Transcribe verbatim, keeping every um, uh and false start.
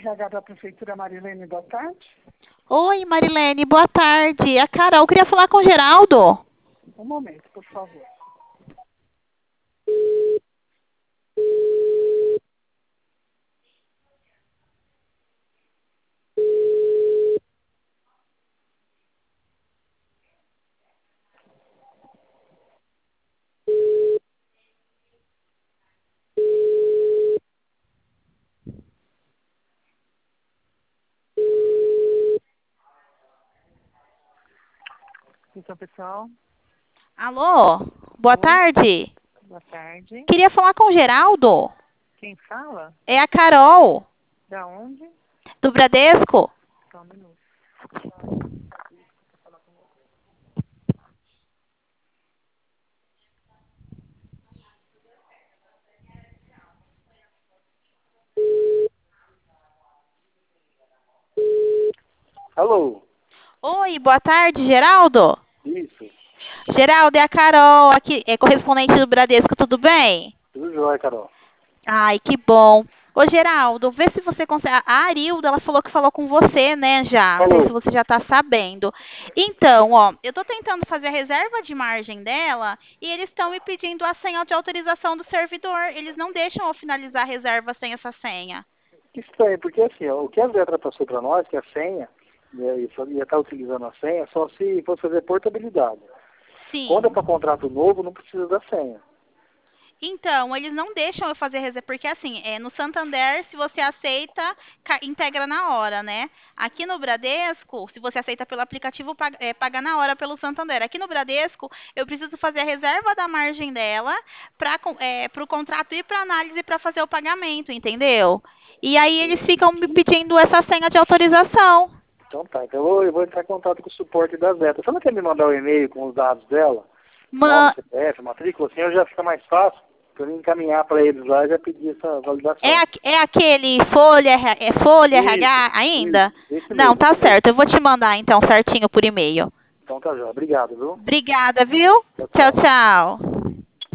R H da Prefeitura, Marilene, boa tarde. Oi, Marilene, boa tarde. A Carol, eu queria falar com o Geraldo. Um momento, por favor. Então, pessoal, Alô, boa oi, tarde. boa tarde. Queria falar com o Geraldo. Quem fala? É a Carol, Da onde? do Bradesco. Só um minuto. Alô? Oi, boa tarde, Geraldo. Isso. Geraldo, é a Carol, aqui, é correspondente do Bradesco, tudo bem? Tudo jóia, Carol. Ai, que bom. Ô, Geraldo, vê se você consegue. A Arilda, ela falou que falou com você, né, já. Não sei se Falou. você já está sabendo. Então, ó, eu estou tentando fazer a reserva de margem dela e eles estão me pedindo a senha de autorização do servidor. Eles não deixam eu finalizar a reserva sem essa senha. Que estranho, porque assim, ó, o que a letra passou para nós, que é a senha, né, e só ia estar utilizando a senha só se fosse fazer portabilidade. Quando é Sim. para contrato novo, não precisa da senha. Então, eles não deixam eu fazer reserva, porque assim, é, no Santander, se você aceita, ca- integra na hora, né? Aqui no Bradesco, se você aceita pelo aplicativo, paga, é, paga na hora pelo Santander. Aqui no Bradesco, eu preciso fazer a reserva da margem dela para o contrato ir para análise para fazer o pagamento, entendeu? E aí eles ficam me pedindo essa senha de autorização. Então tá, então eu vou, eu vou entrar em contato com o suporte da Zeta. Você não quer me mandar um e-mail com os dados dela? Nome, Ma- C P F, matrícula, assim já fica mais fácil para eu encaminhar para eles lá e já pedir essa É, validação. aque- é aquele Folha, R- é Folha Isso, R H isso, ainda? esse Não, mesmo, tá esse mesmo. certo. Eu vou te mandar então certinho por e-mail. Então tá já, obrigado, viu? Obrigada, viu? Tchau, Tchau, tchau. tchau.